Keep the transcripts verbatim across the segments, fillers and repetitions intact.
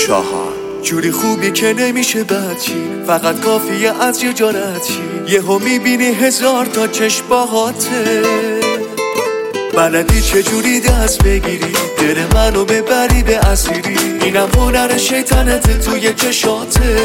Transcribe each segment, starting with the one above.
چهار جوری خوبی که نمیشه بچی، فقط کافیه از یه جا رد چی. یهو میبینی هزار تا چشم باهاته، بلدی چجوری دست بگیری دل منو ببری به اسیری. اینم هنر شیطنت توی چشاته.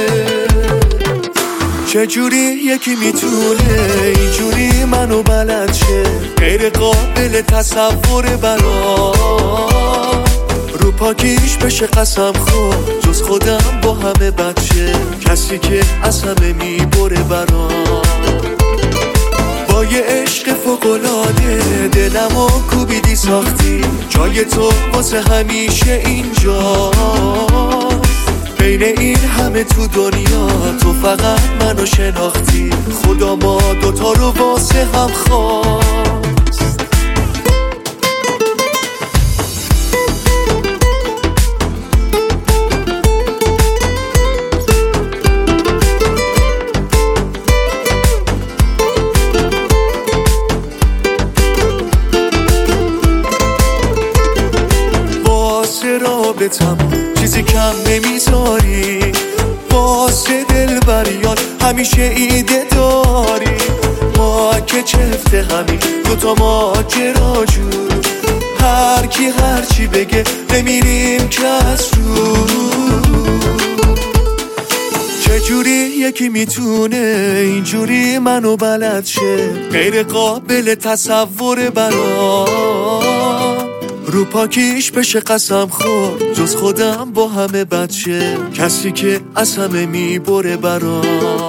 چجوری یکی میتونه اینجوری منو بلد شه، غیر قابل تصور برا رو پاکیش بشه قسم خود جز خودم با همه بچه، کسی که از همه میبره برا. با یه عشق فوق‌العاده دلمو کوبیدی ساختی، جای تو واسه همیشه اینجا. بین این همه تو دنیا تو فقط منو شناختی، خدا ما دوتا رو واسه هم خواست. واسه رابطم چیزی کم نمیذاری، واسه دل بریان همیشه ایده داری. ما که چفته همین دوتا ماجرا جور، هر کی هر چی بگه نمیریم کس رو. چجوری یکی میتونه اینجوری منو بلد شه، غیر قابل تصور برا رو پاکیش بشه قسم خور جز خودم با همه بچه، کسی که از همه میبره برا.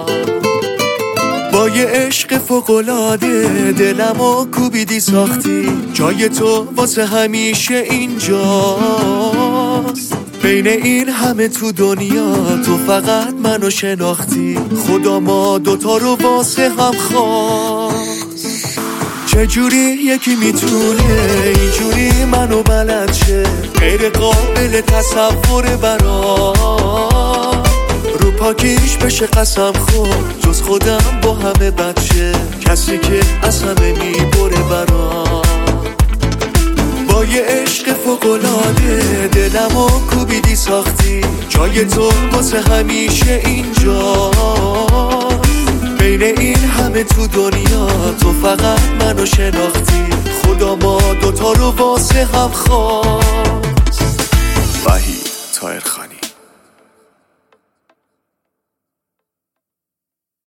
با یه عشق فوق‌العاده دلمو کوبیدی ساختی، جای تو واسه همیشه اینجاست. بین این همه تو دنیا تو فقط منو شناختی، خدا ما دوتا رو واسه هم خواست. چجوری یکی میتونه اینجوری منو بلد شه، غیر قابل تصور برا رو پاکیش بشه قسم خود جز خودم با همه بچه، کسی که از همه میبره برا. با یه عشق فوق‌العاده دلمو کوبیدی ساختی، جای تو واسه همیشه اینجا. بین این همه تو دنیا تو فقط منو شناختی، خدا ما دوتا رو واسه هم خواست. وحید طاهرخانی.